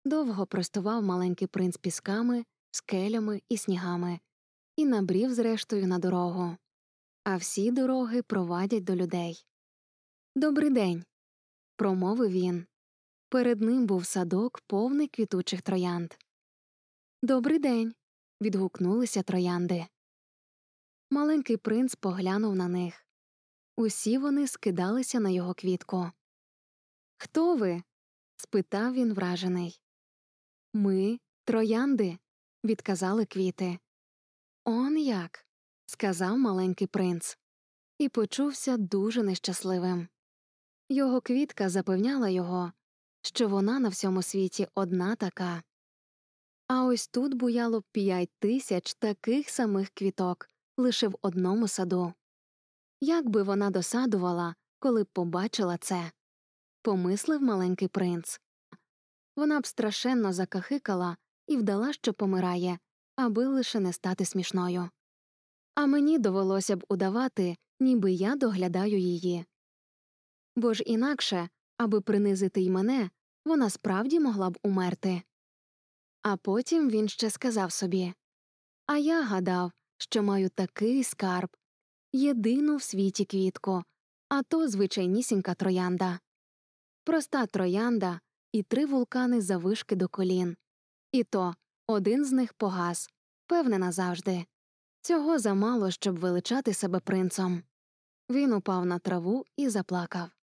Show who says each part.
Speaker 1: Довго простував маленький принц пісками, скелями і снігами і набрів зрештою на дорогу. А всі дороги провадять до людей. «Добрий день», – промовив він. Перед ним був садок, повний квітучих троянд. «Добрий день», – відгукнулися троянди. Маленький принц поглянув на них. Усі вони скидалися на його квітку. «Хто ви?» – спитав він вражений. «Ми – троянди», – відказали квіти. «Он як?» – сказав маленький принц. І почувся дуже нещасливим. Його квітка запевняла його, що вона на всьому світі одна така. А ось тут буяло 5000 таких самих квіток лише в одному саду. Як би вона досадувала, коли б побачила це? Помислив маленький принц. Вона б страшенно закахикала і вдала, що помирає, аби лише не стати смішною. А мені довелося б удавати, ніби я доглядаю її. Бо ж інакше, аби принизити й мене, вона справді могла б умерти. А потім він ще сказав собі: «А я гадав, що маю такий скарб, єдину в світі квітку, а то звичайнісінька троянда. Проста троянда і 3 вулкани заввишки до колін. І то один з них погас, певне назавжди. Цього замало, щоб величати себе принцом». Він упав на траву і заплакав.